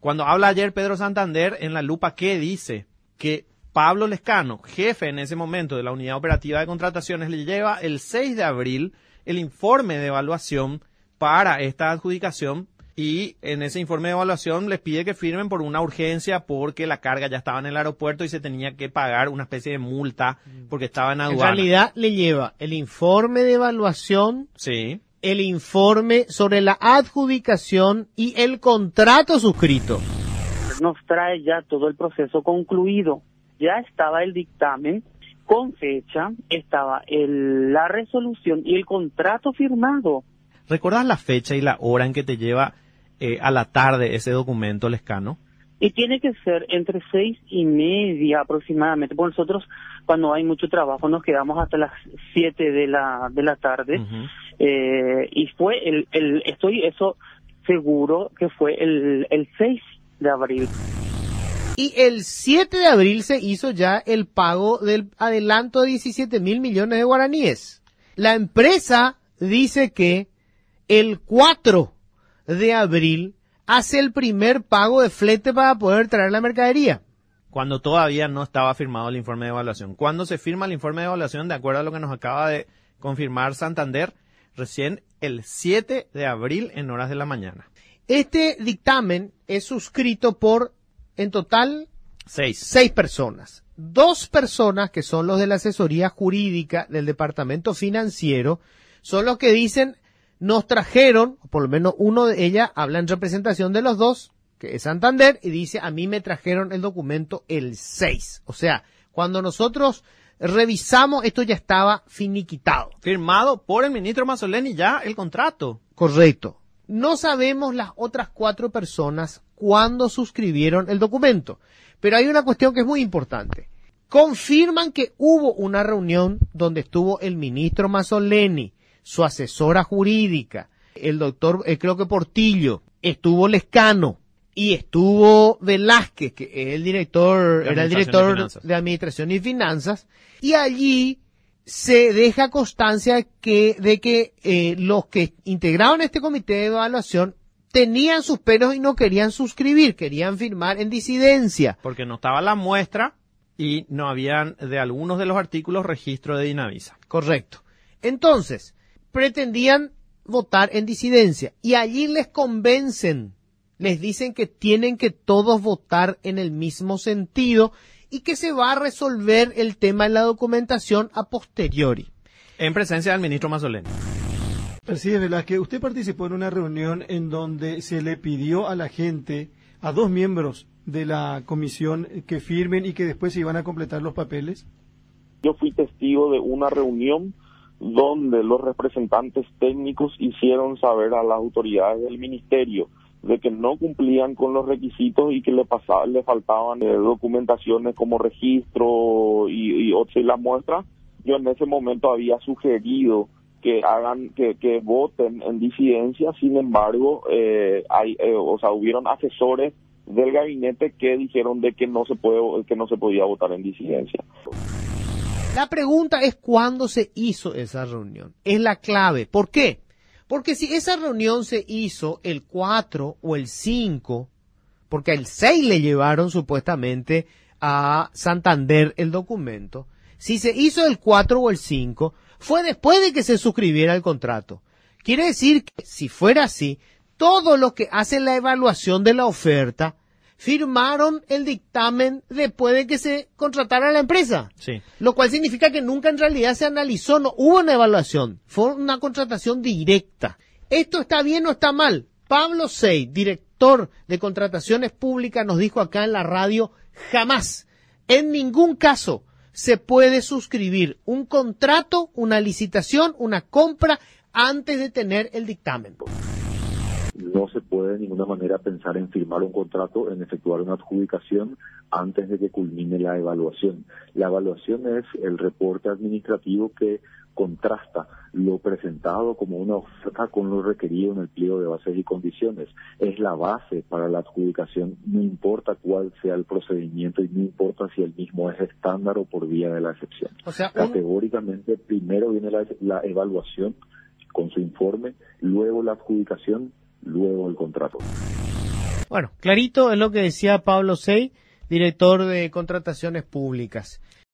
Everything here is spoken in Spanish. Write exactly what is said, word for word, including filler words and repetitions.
Cuando habla ayer Pedro Santander en La Lupa, ¿qué dice? Que Pablo Lescano, jefe en ese momento de la Unidad Operativa de Contrataciones, le lleva el seis de abril el informe de evaluación para esta adjudicación y en ese informe de evaluación les pide que firmen por una urgencia porque la carga ya estaba en el aeropuerto y se tenía que pagar una especie de multa porque estaba en aduana. En realidad le lleva el informe de evaluación, sí, el informe sobre la adjudicación y el contrato suscrito. Nos trae ya todo el proceso concluido. Ya estaba el dictamen con fecha, estaba el, la resolución y el contrato firmado. ¿Recordás la fecha y la hora en que te lleva eh, a la tarde ese documento, Lescano? Y tiene que ser entre seis y media aproximadamente, porque nosotros cuando hay mucho trabajo nos quedamos hasta las siete de la de la tarde. Uh-huh. eh, y fue el, el estoy eso seguro que fue el, el seis de abril. Y el siete de abril se hizo ya el pago del adelanto de diecisiete mil millones de guaraníes. La empresa dice que el cuatro de abril hace el primer pago de flete para poder traer la mercadería. Cuando todavía no estaba firmado el informe de evaluación. Cuando se firma el informe de evaluación, de acuerdo a lo que nos acaba de confirmar Santander, recién el siete de abril en horas de la mañana. Este dictamen es suscrito por, en total, seis, seis personas. Dos personas, que son los de la asesoría jurídica del departamento financiero, son los que dicen, nos trajeron, por lo menos uno de ellas habla en representación de los dos, que es Santander, y dice, a mí me trajeron el documento el seis. O sea, cuando nosotros revisamos, esto ya estaba finiquitado. Firmado por el ministro Mazzoleni ya el contrato. Correcto. No sabemos las otras cuatro personas cuándo suscribieron el documento, pero hay una cuestión que es muy importante. Confirman que hubo una reunión donde estuvo el ministro Mazzoleni, su asesora jurídica, el doctor, eh, creo que Portillo, estuvo Lescano y estuvo Velázquez, que es el director, era el director de Administración y Finanzas, y allí se deja constancia que de que eh, los que integraban este comité de evaluación tenían sus peros y no querían suscribir, querían firmar en disidencia. Porque no estaba la muestra y no habían de algunos de los artículos registro de Dinavisa. Correcto. Entonces, pretendían votar en disidencia y allí les convencen, les dicen que tienen que todos votar en el mismo sentido y que se va a resolver el tema en la documentación a posteriori. En presencia del ministro Mazzoleni. Presidente Velázquez, usted participó en una reunión en donde se le pidió a la gente, a dos miembros de la comisión, que firmen y que después se iban a completar los papeles. Yo fui testigo de una reunión donde los representantes técnicos hicieron saber a las autoridades del ministerio de que no cumplían con los requisitos y que le pasaba, le faltaban eh, documentaciones como registro y, y, y la muestra. Yo en ese momento había sugerido que hagan, que, que voten en disidencia. Sin embargo, eh, hay, eh, o sea, hubieron asesores del gabinete que dijeron de que no se puede, que no se podía votar en disidencia. La pregunta es cuándo se hizo esa reunión. Es la clave. ¿Por qué? Porque si esa reunión se hizo el cuatro o el cinco, porque el seis le llevaron supuestamente a Santander el documento, si se hizo el cuatro o el cinco, fue después de que se suscribiera el contrato. Quiere decir que si fuera así, todos los que hacen la evaluación de la oferta firmaron el dictamen después de que se contratara la empresa. Sí. Lo cual significa que nunca en realidad se analizó, no hubo una evaluación, fue una contratación directa. ¿Esto está bien o está mal? Pablo Sey, director de contrataciones públicas, nos dijo acá en la radio, jamás, en ningún caso, se puede suscribir un contrato, una licitación, una compra antes de tener el dictamen. No se puede de ninguna manera pensar en firmar un contrato, en efectuar una adjudicación antes de que culmine la evaluación. La evaluación es el reporte administrativo que contrasta lo presentado como una oferta con lo requerido en el pliego de bases y condiciones. Es la base para la adjudicación, no importa cuál sea el procedimiento y no importa si el mismo es estándar o por vía de la excepción. O sea, un... Categóricamente, primero viene la, la evaluación con su informe, luego la adjudicación, luego el contrato. Bueno, clarito es lo que decía Pablo Sey, director de Contrataciones Públicas.